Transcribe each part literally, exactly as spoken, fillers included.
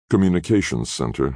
Communications Center.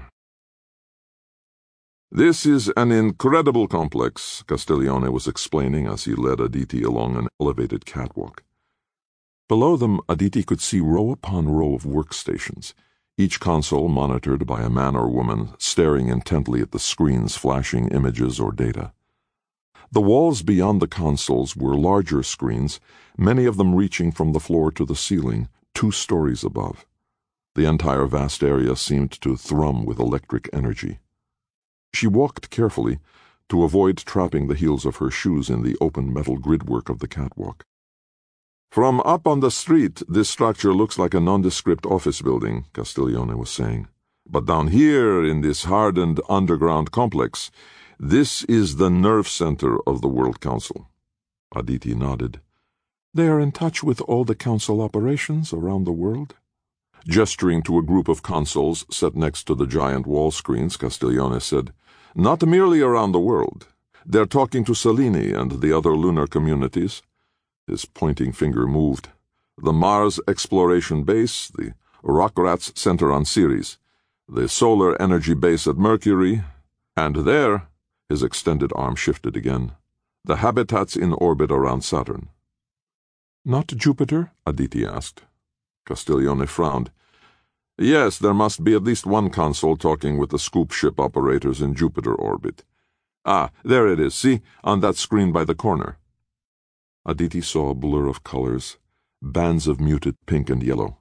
"This is an incredible complex," Castiglione was explaining as he led Aditi along an elevated catwalk. Below them, Aditi could see row upon row of workstations, each console monitored by a man or woman staring intently at the screens flashing images or data. The walls beyond the consoles were larger screens, many of them reaching from the floor to the ceiling, two stories above. The entire vast area seemed to thrum with electric energy. She walked carefully to avoid trapping the heels of her shoes in the open metal gridwork of the catwalk. "From up on the street, this structure looks like a nondescript office building," Castiglione was saying. "But down here in this hardened underground complex, this is the nerve center of the World Council." Aditi nodded. "They are in touch with all the council operations around the world?" Gesturing to a group of consoles set next to the giant wall screens, Castiglione said, "Not merely around the world. They're talking to Selene and the other lunar communities." His pointing finger moved. "The Mars Exploration Base, the Rockrats Center on Ceres, the Solar Energy Base at Mercury, and there," his extended arm shifted again, "the habitats in orbit around Saturn." "Not Jupiter?" Aditi asked. Castiglione frowned. "Yes, there must be at least one console talking with the scoop ship operators in Jupiter orbit. Ah, there it is, see, on that screen by the corner." Aditi saw a blur of colors, bands of muted pink and yellow.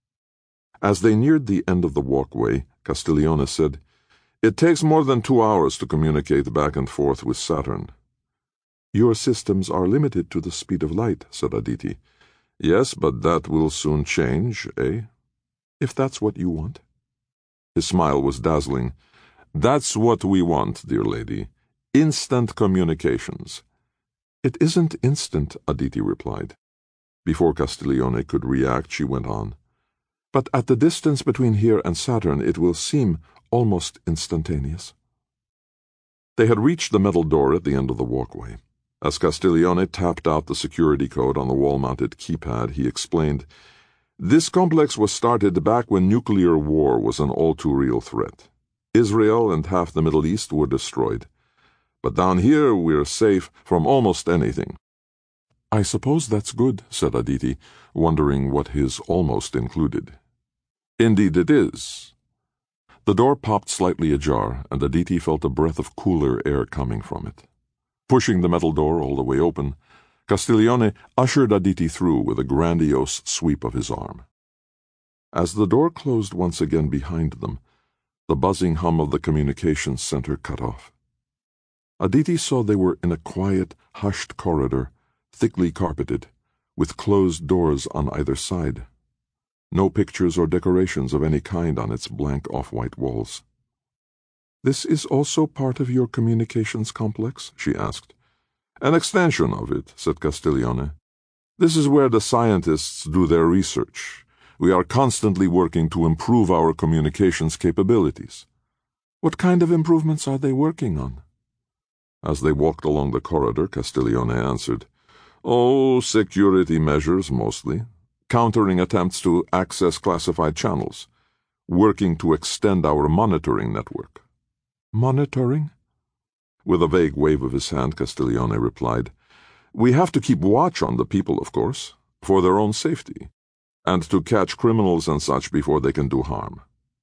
As they neared the end of the walkway, Castiglione said, "It takes more than two hours to communicate back and forth with Saturn." "Your systems are limited to the speed of light," said Aditi. "Yes, but that will soon change, eh?" "If that's what you want." His smile was dazzling. "That's what we want, dear lady. Instant communications." "It isn't instant," Aditi replied. Before Castiglione could react, she went on. "But at the distance between here and Saturn, it will seem almost instantaneous." They had reached the metal door at the end of the walkway. As Castiglione tapped out the security code on the wall-mounted keypad, he explained, "This complex was started back when nuclear war was an all-too-real threat. Israel and half the Middle East were destroyed. But down here we're safe from almost anything." "I suppose that's good," said Aditi, wondering what his almost included. "Indeed it is." The door popped slightly ajar, and Aditi felt a breath of cooler air coming from it. Pushing the metal door all the way open, Castiglione ushered Aditi through with a grandiose sweep of his arm. As the door closed once again behind them, the buzzing hum of the communications center cut off. Aditi saw they were in a quiet, hushed corridor, thickly carpeted, with closed doors on either side. No pictures or decorations of any kind on its blank off-white walls. "This is also part of your communications complex?" she asked. "An extension of it," said Castiglione. "This is where the scientists do their research. We are constantly working to improve our communications capabilities." "What kind of improvements are they working on?" As they walked along the corridor, Castiglione answered, "Oh, security measures, mostly. Countering attempts to access classified channels. Working to extend our monitoring network." "Monitoring?" With a vague wave of his hand, Castiglione replied, "We have to keep watch on the people, of course, for their own safety, and to catch criminals and such before they can do harm."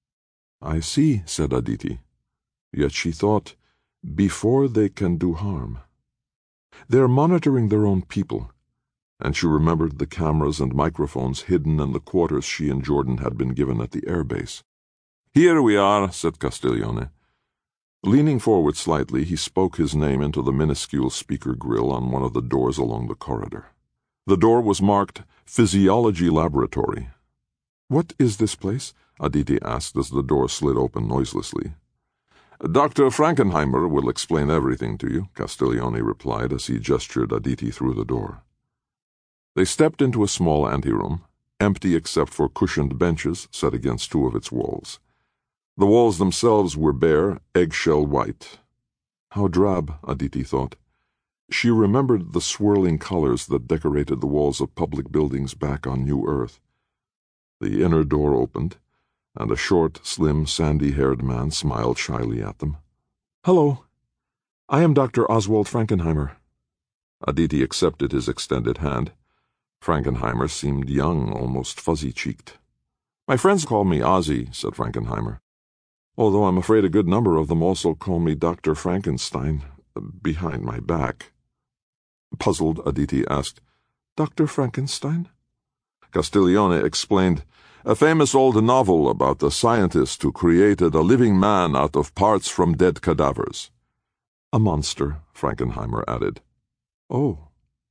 "I see," said Aditi. Yet she thought, before they can do harm. They're monitoring their own people, and she remembered the cameras and microphones hidden in the quarters she and Jordan had been given at the airbase. "Here we are," said Castiglione. Leaning forward slightly, he spoke his name into the minuscule speaker grill on one of the doors along the corridor. The door was marked Physiology Laboratory. "What is this place?" Aditi asked as the door slid open noiselessly. "Doctor Frankenheimer will explain everything to you," Castiglione replied as he gestured Aditi through the door. They stepped into a small anteroom, empty except for cushioned benches set against two of its walls. The walls themselves were bare, eggshell white. How drab, Aditi thought. She remembered the swirling colors that decorated the walls of public buildings back on New Earth. The inner door opened, and a short, slim, sandy-haired man smiled shyly at them. "Hello. I am Doctor Oswald Frankenheimer." Aditi accepted his extended hand. Frankenheimer seemed young, almost fuzzy-cheeked. "My friends call me Ozzy," said Frankenheimer, "although I'm afraid a good number of them also call me Doctor Frankenstein, behind my back." Puzzled, Aditi asked, "Doctor Frankenstein?" Castiglione explained, "A famous old novel about the scientist who created a living man out of parts from dead cadavers." "A monster," Frankenheimer added. "Oh."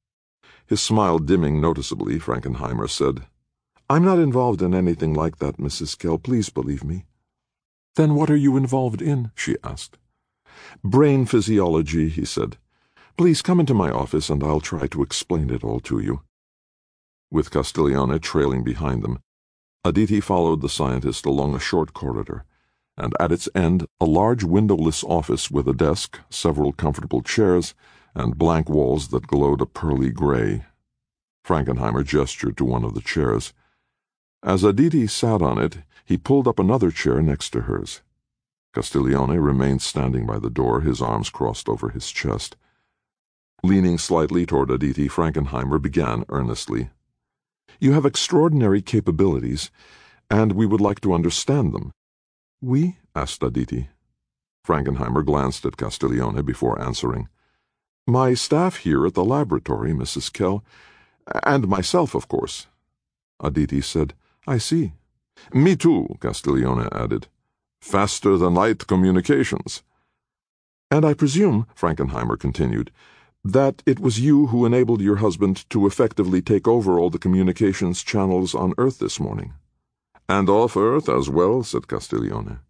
His smile dimming noticeably, Frankenheimer said, "I'm not involved in anything like that, Missus Kell. Please believe me." "Then what are you involved in?" she asked. "Brain physiology," he said. "Please come into my office and I'll try to explain it all to you." With Castiglione trailing behind them, Aditi followed the scientist along a short corridor, and at its end a large windowless office with a desk, several comfortable chairs, and blank walls that glowed a pearly gray. Frankenheimer gestured to one of the chairs. As Aditi sat on it, he pulled up another chair next to hers. Castiglione remained standing by the door, his arms crossed over his chest. Leaning slightly toward Aditi, Frankenheimer began earnestly. "You have extraordinary capabilities, and we would like to understand them." "We?" asked Aditi. Frankenheimer glanced at Castiglione before answering. "My staff here at the laboratory, Missus Kell, and myself, of course." Aditi said, "I see." "Me too," Castiglione added. "Faster-than-light communications." "And I presume," Frankenheimer continued, "that it was you who enabled your husband to effectively take over all the communications channels on Earth this morning." "And off Earth as well," said Castiglione.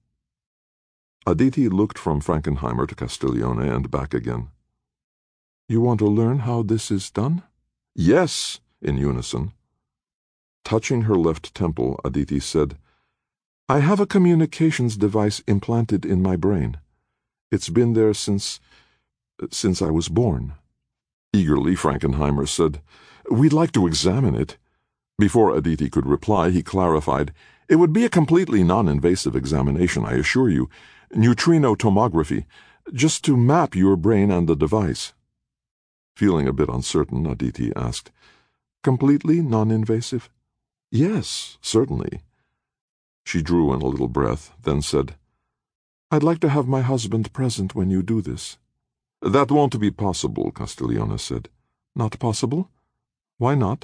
Aditi looked from Frankenheimer to Castiglione and back again. "You want to learn how this is done?" "Yes," in unison. Touching her left temple, Aditi said, "I have a communications device implanted in my brain. It's been there since... since I was born." Eagerly, Frankenheimer said, "We'd like to examine it." Before Aditi could reply, he clarified, "It would be a completely non-invasive examination, I assure you. Neutrino tomography, just to map your brain and the device." Feeling a bit uncertain, Aditi asked, "Completely non-invasive?" "Yes, certainly." She drew in a little breath, then said, "I'd like to have my husband present when you do this." "That won't be possible," Castiglione said. "Not possible? Why not?"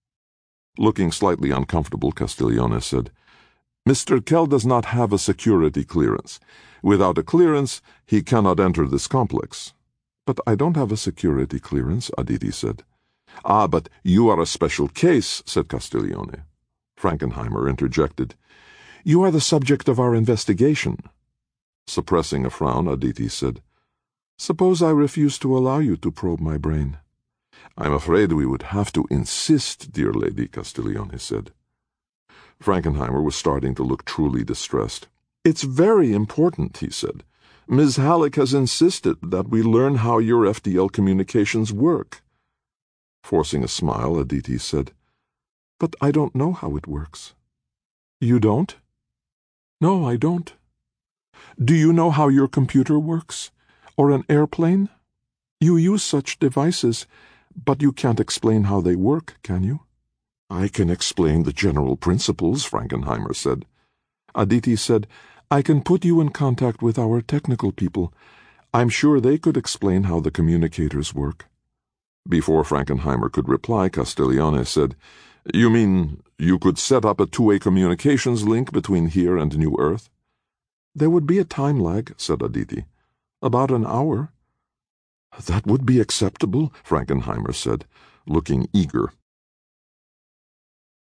Looking slightly uncomfortable, Castiglione said, "Mister Kell does not have a security clearance. Without a clearance, he cannot enter this complex." "But I don't have a security clearance," Aditi said. "Ah, but you are a special case," said Castiglione. Frankenheimer interjected, "You are the subject of our investigation." Suppressing a frown, Aditi said, "Suppose I refuse to allow you to probe my brain?" "I'm afraid we would have to insist, dear lady," Castiglione said. Frankenheimer was starting to look truly distressed. "It's very important," he said. "Miz Halleck has insisted that we learn how your F D L communications work." Forcing a smile, Aditi said, "But I don't know how it works." "You don't?" "No, I don't." "Do you know how your computer works? Or an airplane? You use such devices, but you can't explain how they work, can you?" "I can explain the general principles," Frankenheimer said. Aditi said, "I can put you in contact with our technical people. I'm sure they could explain how the communicators work." Before Frankenheimer could reply, Castiglione said, "You mean you could set up a two-way communications link between here and New Earth?" "There would be a time lag," said Aditi. "About an hour." "That would be acceptable," Frankenheimer said, looking eager.